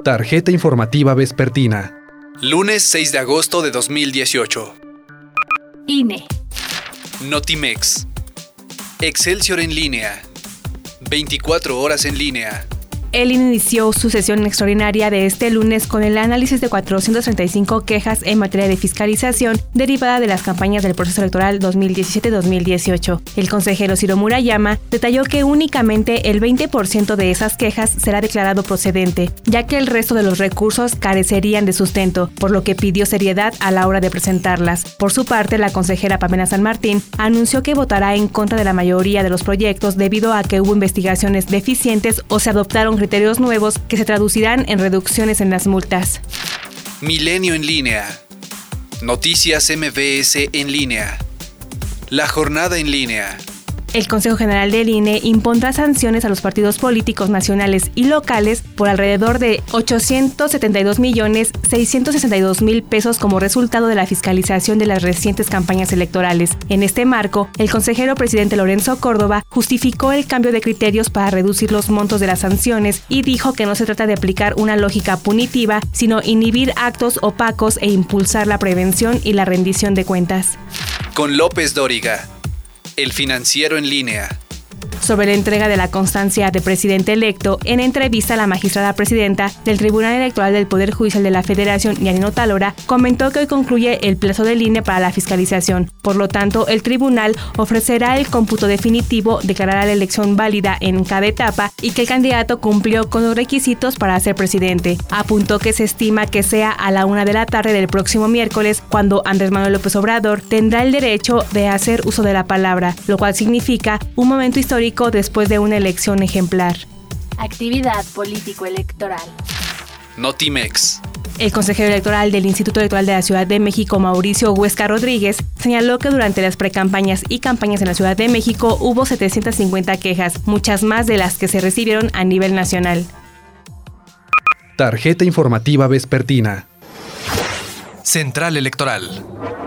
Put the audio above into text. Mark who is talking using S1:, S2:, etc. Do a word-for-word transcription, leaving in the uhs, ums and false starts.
S1: Tarjeta informativa vespertina.
S2: Lunes seis de agosto de dos mil dieciocho.
S3: I N E.
S2: Notimex. Excelsior en línea. veinticuatro horas en línea.
S3: El I N E inició su sesión extraordinaria de este lunes con el análisis de cuatrocientas treinta y cinco quejas en materia de fiscalización derivada de las campañas del proceso electoral dos mil diecisiete dos mil dieciocho. El consejero Ciro Murayama detalló que únicamente el veinte por ciento de esas quejas será declarado procedente, ya que el resto de los recursos carecerían de sustento, por lo que pidió seriedad a la hora de presentarlas. Por su parte, la consejera Pamela San Martín anunció que votará en contra de la mayoría de los proyectos debido a que hubo investigaciones deficientes o se adoptaron criterios nuevos que se traducirán en reducciones en las multas.
S2: Milenio en línea. Noticias M B S en línea. La jornada en línea.
S3: El Consejo General del I N E impondrá sanciones a los partidos políticos nacionales y locales por alrededor de ochocientos setenta y dos millones seiscientos sesenta y dos mil pesos como resultado de la fiscalización de las recientes campañas electorales. En este marco, el consejero presidente Lorenzo Córdoba justificó el cambio de criterios para reducir los montos de las sanciones y dijo que no se trata de aplicar una lógica punitiva, sino inhibir actos opacos e impulsar la prevención y la rendición de cuentas.
S2: Con López Dóriga. El Financiero en línea.
S3: Sobre la entrega de la constancia de presidente electo, en entrevista a la magistrada presidenta del Tribunal Electoral del Poder Judicial de la Federación, Yanina Otalora, comentó que hoy concluye el plazo del I N E para la fiscalización. Por lo tanto, el tribunal ofrecerá el cómputo definitivo, declarará la elección válida en cada etapa y que el candidato cumplió con los requisitos para ser presidente. Apuntó que se estima que sea a la una de la tarde del próximo miércoles cuando Andrés Manuel López Obrador tendrá el derecho de hacer uso de la palabra, lo cual significa un momento histórico después de una elección ejemplar.
S4: Actividad político-electoral.
S2: Notimex.
S3: El consejero electoral del Instituto Electoral de la Ciudad de México, Mauricio Huesca Rodríguez, señaló que durante las precampañas y campañas en la Ciudad de México hubo setecientas cincuenta quejas, muchas más de las que se recibieron a nivel nacional.
S1: Tarjeta informativa vespertina.
S5: Central Electoral.